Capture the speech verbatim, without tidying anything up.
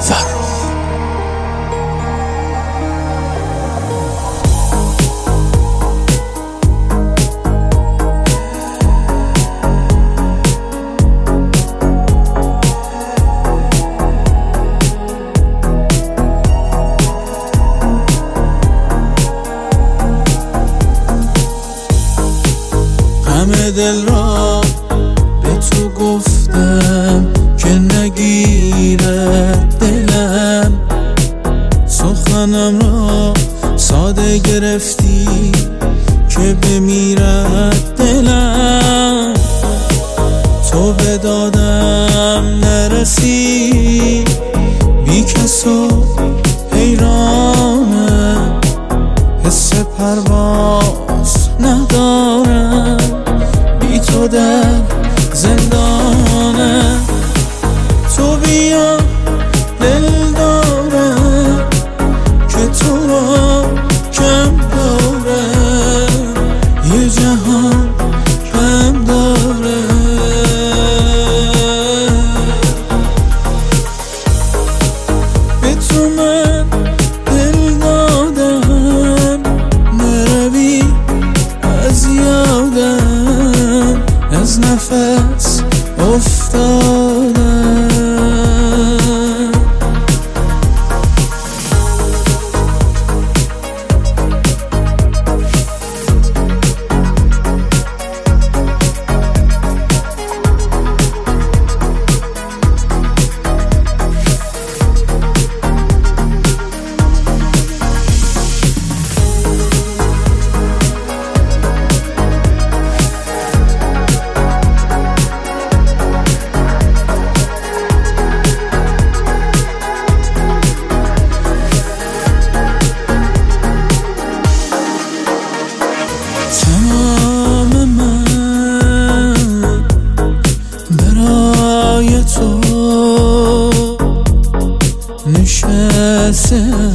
فرخ. همه دل را به تو گفتم که نگیرد دلم، سخنم را ساده گرفتی که بمیرد دلم. تو به دادم نرسی، بی کس و حیرانم، حس پرواز ندارم، بی تو در زندانم. تو بیا دل دارم که تو را کم دارم، یه جهان کم دارم. به تو من دل دادم، نروی از یادم، از نفس افتادم. تمام من برای تو نشستم،